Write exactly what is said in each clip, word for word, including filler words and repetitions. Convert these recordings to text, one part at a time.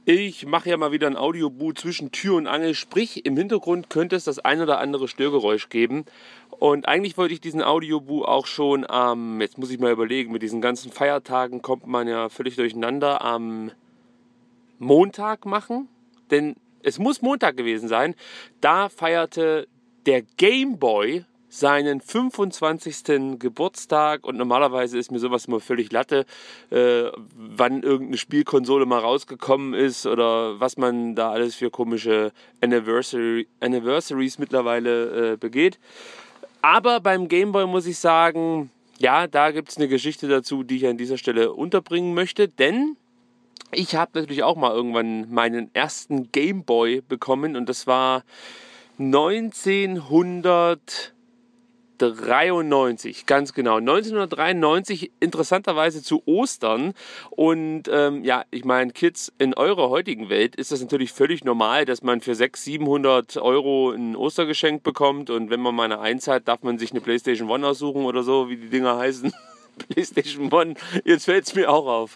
Ich mache ja mal wieder ein Audioboot zwischen Tür und Angel, sprich im Hintergrund könnte es das ein oder andere Störgeräusch geben. Und eigentlich wollte ich diesen Audioboot auch schon am, ähm, jetzt muss ich mal überlegen, mit diesen ganzen Feiertagen kommt man ja völlig durcheinander, am Montag machen. Denn es muss Montag gewesen sein, da feierte der Game Boy seinen fünfundzwanzigsten Geburtstag und normalerweise ist mir sowas immer völlig Latte, äh, wann irgendeine Spielkonsole mal rausgekommen ist oder was man da alles für komische Anniversary, Anniversaries mittlerweile äh, begeht. Aber beim Game Boy muss ich sagen, ja, da gibt es eine Geschichte dazu, die ich an dieser Stelle unterbringen möchte, denn ich habe natürlich auch mal irgendwann meinen ersten Game Boy bekommen und das war neunzehnhundertdreiundneunzig, ganz genau. neunzehnhundertdreiundneunzig, interessanterweise zu Ostern. Und ähm, ja, ich meine, Kids, in eurer heutigen Welt ist das natürlich völlig normal, dass man für sechshundert, siebenhundert Euro ein Ostergeschenk bekommt. Und wenn man mal eine Eins hat, darf man sich eine PlayStation One aussuchen oder so, wie die Dinger heißen. PlayStation One, jetzt fällt es mir auch auf.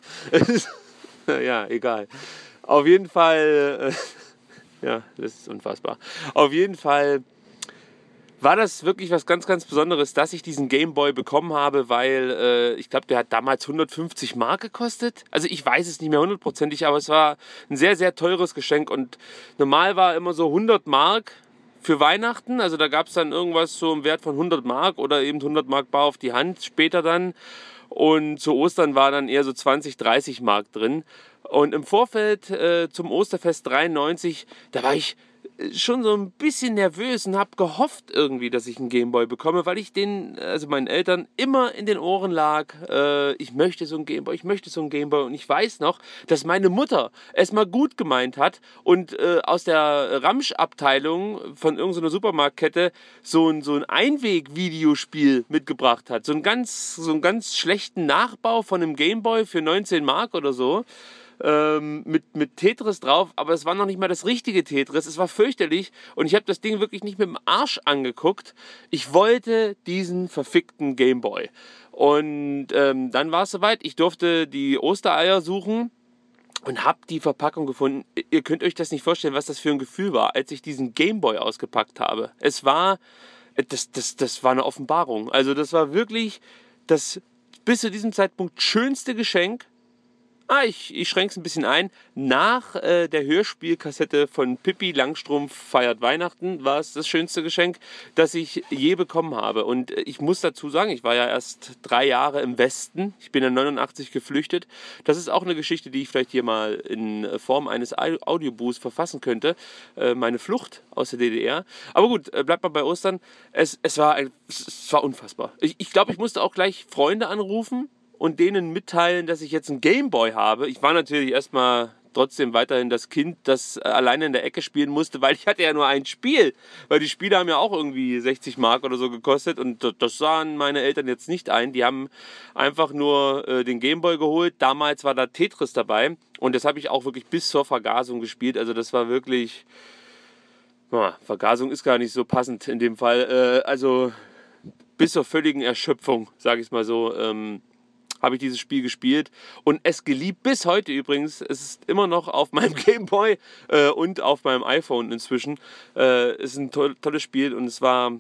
Ja, egal. Auf jeden Fall, äh, ja, das ist unfassbar. Auf jeden Fall war das wirklich was ganz, ganz Besonderes, dass ich diesen Game Boy bekommen habe, weil äh, ich glaube, der hat damals hundertfünfzig Mark gekostet. Also ich weiß es nicht mehr hundertprozentig, aber es war ein sehr, sehr teures Geschenk und normal war immer so hundert Mark für Weihnachten. Also da gab es dann irgendwas so im Wert von hundert Mark oder eben hundert Mark bar auf die Hand später dann. Und zu Ostern war dann eher so zwanzig, dreißig Mark drin. Und im Vorfeld äh, zum Osterfest dreiundneunzig, da war ich schon so ein bisschen nervös und habe gehofft irgendwie, dass ich einen Gameboy bekomme, weil ich den, also meinen Eltern immer in den Ohren lag, äh, ich möchte so einen Gameboy, ich möchte so einen Gameboy und ich weiß noch, dass meine Mutter es mal gut gemeint hat und äh, aus der Ramsch-Abteilung von irgendeiner Supermarktkette so ein, so ein Einweg-Videospiel mitgebracht hat, so einen ganz, so einen ganz schlechten Nachbau von einem Gameboy für neunzehn Mark oder so. Ähm, mit, mit Tetris drauf, aber es war noch nicht mal das richtige Tetris, es war fürchterlich und ich habe das Ding wirklich nicht mit dem Arsch angeguckt. Ich wollte diesen verfickten Gameboy. Und ähm, dann war es soweit, ich durfte die Ostereier suchen und habe die Verpackung gefunden. Ihr könnt euch das nicht vorstellen, was das für ein Gefühl war, als ich diesen Gameboy ausgepackt habe. Es war, das, das, das war eine Offenbarung. Also das war wirklich das bis zu diesem Zeitpunkt schönste Geschenk. Ah, ich, ich schränke es ein bisschen ein. Nach äh, der Hörspielkassette von Pippi Langstrumpf feiert Weihnachten war es das schönste Geschenk, das ich je bekommen habe. Und äh, ich muss dazu sagen, ich war ja erst drei Jahre im Westen. Ich bin in neunundachtzig geflüchtet. Das ist auch eine Geschichte, die ich vielleicht hier mal in Form eines Audiobooks verfassen könnte. Äh, meine Flucht aus der D D R. Aber gut, äh, bleibt mal bei Ostern. Es, es, war, ein, es war unfassbar. Ich, ich glaube, ich musste auch gleich Freunde anrufen und denen mitteilen, dass ich jetzt einen Gameboy habe. Ich war natürlich erstmal trotzdem weiterhin das Kind, das alleine in der Ecke spielen musste, weil ich hatte ja nur ein Spiel. Weil die Spiele haben ja auch irgendwie sechzig Mark oder so gekostet und das sahen meine Eltern jetzt nicht ein. Die haben einfach nur äh, den Gameboy geholt. Damals war da Tetris dabei und das habe ich auch wirklich bis zur Vergasung gespielt. Also das war wirklich... Oh, Vergasung ist gar nicht so passend in dem Fall. Äh, also bis zur völligen Erschöpfung, sage ich es mal so, ähm, habe ich dieses Spiel gespielt und es geliebt bis heute übrigens. Es ist immer noch auf meinem Gameboy äh, und auf meinem iPhone inzwischen. Äh, es ist ein to- tolles Spiel und es war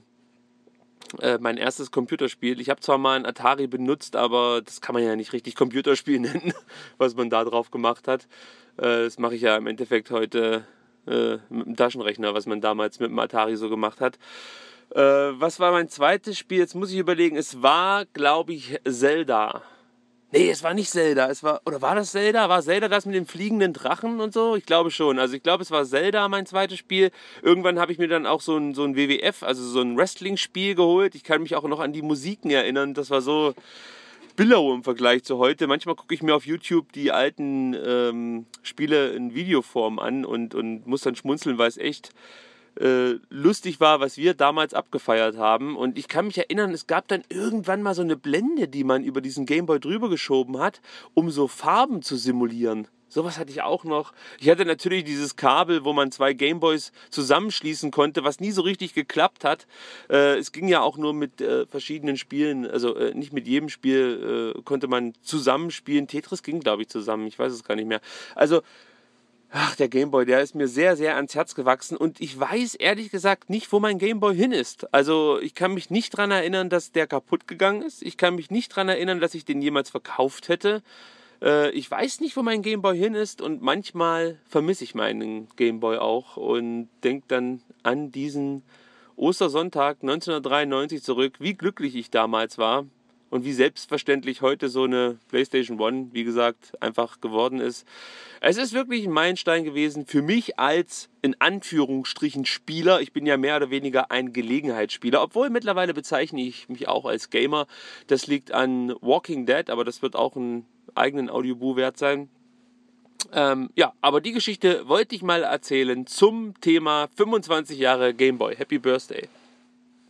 äh, mein erstes Computerspiel. Ich habe zwar mal ein Atari benutzt, aber das kann man ja nicht richtig Computerspiel nennen, was man da drauf gemacht hat. Äh, das mache ich ja im Endeffekt heute äh, mit dem Taschenrechner, was man damals mit dem Atari so gemacht hat. Äh, was war mein zweites Spiel? Jetzt muss ich überlegen. Es war, glaube ich, Zelda. Nee, es war nicht Zelda, es war, oder war das Zelda? War Zelda das mit den fliegenden Drachen und so? Ich glaube schon. Also ich glaube, es war Zelda, mein zweites Spiel. Irgendwann habe ich mir dann auch so ein, so ein W W F, also so ein Wrestling-Spiel geholt. Ich kann mich auch noch an die Musiken erinnern. Das war so billow im Vergleich zu heute. Manchmal gucke ich mir auf YouTube die alten ähm, Spiele in Videoform an und, und muss dann schmunzeln, weil es echt Äh, lustig war, was wir damals abgefeiert haben. Und ich kann mich erinnern, es gab dann irgendwann mal so eine Blende, die man über diesen Gameboy drüber geschoben hat, um so Farben zu simulieren. Sowas hatte ich auch noch. Ich hatte natürlich dieses Kabel, wo man zwei Gameboys zusammenschließen konnte, was nie so richtig geklappt hat. Äh, es ging ja auch nur mit äh, verschiedenen Spielen, also äh, nicht mit jedem Spiel äh, konnte man zusammenspielen. Tetris ging, glaube ich, zusammen. Ich weiß es gar nicht mehr. Also Ach, der Gameboy, der ist mir sehr, sehr ans Herz gewachsen und ich weiß ehrlich gesagt nicht, wo mein Gameboy hin ist. Also ich kann mich nicht daran erinnern, dass der kaputt gegangen ist. Ich kann mich nicht daran erinnern, dass ich den jemals verkauft hätte. Äh, ich weiß nicht, wo mein Gameboy hin ist und manchmal vermisse ich meinen Gameboy auch und denke dann an diesen Ostersonntag neunzehnhundertdreiundneunzig zurück, wie glücklich ich damals war. Und wie selbstverständlich heute so eine PlayStation One, wie gesagt, einfach geworden ist. Es ist wirklich ein Meilenstein gewesen für mich als, in Anführungsstrichen, Spieler. Ich bin ja mehr oder weniger ein Gelegenheitsspieler, obwohl mittlerweile bezeichne ich mich auch als Gamer. Das liegt an Walking Dead, aber das wird auch einen eigenen Audiobuch wert sein. Ähm, ja, aber die Geschichte wollte ich mal erzählen zum Thema fünfundzwanzig Jahre Gameboy. Happy Birthday!